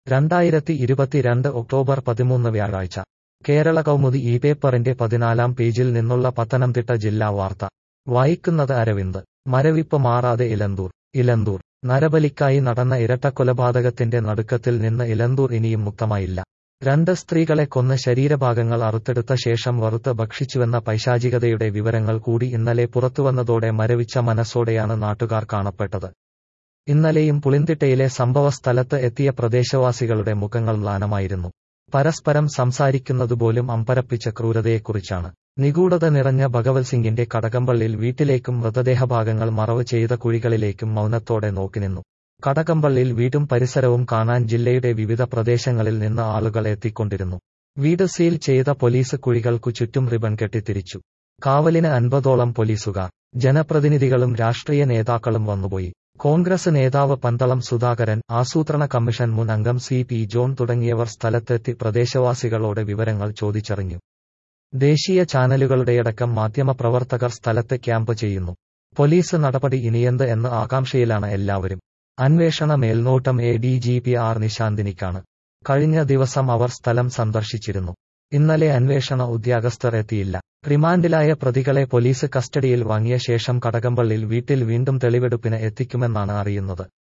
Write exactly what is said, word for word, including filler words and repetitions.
രണ്ടായിരത്തി ഇരുപത്തിരണ്ട് ഒക്ടോബർ പതിമൂന്ന് വ്യാഴാഴ്ച കേരള കൗമുദി ഈ പേപ്പറിന്റെ പതിനാലാം പേജിൽ നിന്നുള്ള പത്തനംതിട്ട ജില്ലാ വാർത്ത വായിക്കുന്നത് അരവിന്ദ്. മരവിപ്പ് മാറാതെ ഇലന്തൂർ. ഇലന്തൂർ നരബലിക്കായി നടന്ന ഇരട്ടക്കൊലപാതകത്തിന്റെ നടുക്കത്തിൽ നിന്ന് ഇലന്തൂർ ഇനിയും മുക്തമായില്ല. രണ്ട് സ്ത്രീകളെ കൊന്ന് ശരീരഭാഗങ്ങൾ അറുത്തെടുത്ത ശേഷം വറുത്ത് ഭക്ഷിച്ചുവെന്ന പൈശാചികതയുടെ വിവരങ്ങൾ കൂടി ഇന്നലെ പുറത്തുവന്നതോടെ മരവിച്ച മനസ്സോടെയാണ് നാട്ടുകാർ കാണപ്പെട്ടത്. ഇന്നലെയും പുളിന്തിട്ടയിലെ സംഭവസ്ഥലത്ത് എത്തിയ പ്രദേശവാസികളുടെ മുഖങ്ങൾ മ്ലാനമായിരുന്നു. പരസ്പരം സംസാരിക്കുന്നതുപോലും അമ്പരപ്പിച്ച ക്രൂരതയെക്കുറിച്ചാണ്. നിഗൂഢത നിറഞ്ഞ ഭഗവത് സിംഗിന്റെ കടകംപള്ളിയിൽ വീട്ടിലേക്കും മൃതദേഹഭാഗങ്ങൾ മറവ് ചെയ്ത കുഴികളിലേക്കും മൗനത്തോടെ നോക്കിനിന്നു. കടകംപള്ളിയിൽ വീടും പരിസരവും കാണാൻ ജില്ലയുടെ വിവിധ പ്രദേശങ്ങളിൽ നിന്ന് ആളുകൾ എത്തിക്കൊണ്ടിരുന്നു. വീട് സീൽ ചെയ്ത പോലീസ് കുഴികൾക്കു ചുറ്റും റിബൺ കെട്ടിത്തിരിച്ചു. കാവലിന് അൻപതോളം പോലീസുകാർ, ജനപ്രതിനിധികളും രാഷ്ട്രീയ നേതാക്കളും വന്നുപോയി. കോൺഗ്രസ് നേതാവ് പന്തളം സുധാകരൻ, ആസൂത്രണ കമ്മീഷൻ മുൻ അംഗം സി പി ജോൺ തുടങ്ങിയവർ സ്ഥലത്തെത്തി പ്രദേശവാസികളോട് വിവരങ്ങൾ ചോദിച്ചറിഞ്ഞു. ദേശീയ ചാനലുകളുടെയടക്കം മാധ്യമപ്രവർത്തകർ സ്ഥലത്ത് ക്യാമ്പ് ചെയ്യുന്നു. പോലീസ് നടപടി ഇനിയെന്ത് എന്ന് ആകാംക്ഷയിലാണ് എല്ലാവരും. അന്വേഷണ മേൽനോട്ടം A D G P R നിശാന്തിനിക്കാണ്. കഴിഞ്ഞ ദിവസം അവർ സ്ഥലം സന്ദർശിച്ചിരുന്നു. ഇന്നലെ അന്വേഷണ ഉദ്യോഗസ്ഥർ എത്തിയില്ല. റിമാൻഡിലായ പ്രതികളെ പോലീസ് കസ്റ്റഡിയിൽ വാങ്ങിയ ശേഷം കടകംപള്ളിയിൽ വീട്ടിൽ വീണ്ടും തെളിവെടുപ്പിന് എത്തിക്കുമെന്നാണ് അറിയുന്നത്.